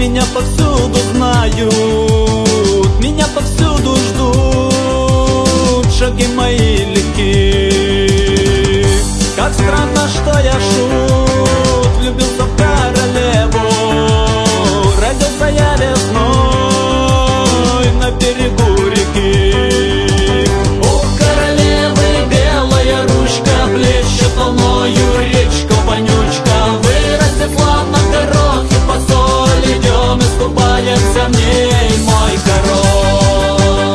Меня повсюду знают, меня повсюду ждут, шаги мои легки. Как странно, что я шут, влюбился в королеву. Родился я весной на берегу реки. У королевы белая ручка, блещет волною речка вонючка. Вырастет плавно горох и посоль, идем и скупаемся в ней, мой король.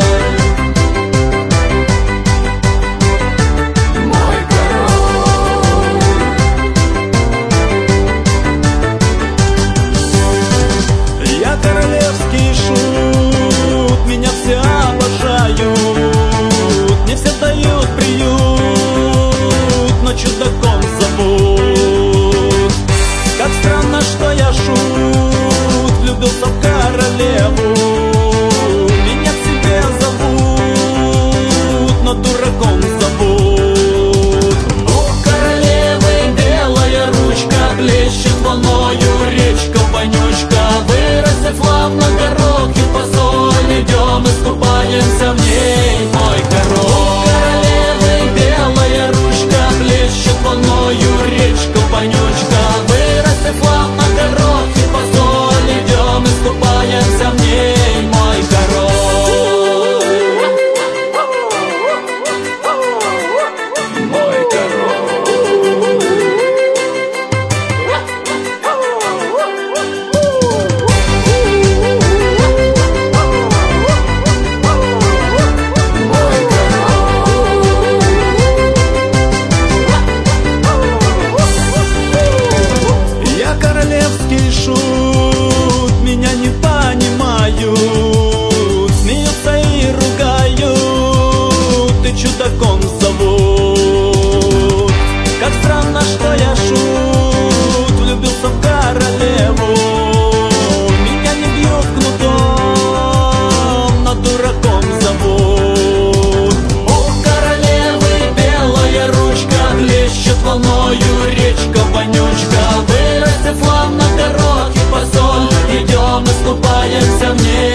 Мой король. Я королевский шут, меня все обожают. Не все дают приют, но чудаком зовут. Как странно, что я шут, влюбился в королеву. Меня к себе зовут, но дураком зовут. У королевы белая ручка, блещет волною речка вонючка. Вырастет славно горох и посоль, идем и скупаемся в ней, мой король. У королевы белая ручка, блещет волною речка вонючка. Вырастет славно горох и посоль, идем и скупаемся в ней, мой король. Мой королевский шут, меня не понимают, смеются и ругают, и чудаком зовут. Как странно, что я шут, влюбился в королеву. Меня не бьют кнутом, но дураком зовут. У королевы белая ручка, блещет волною речка вонючка. Вырастет славно горох и посоль, идем и скупаемся в ней.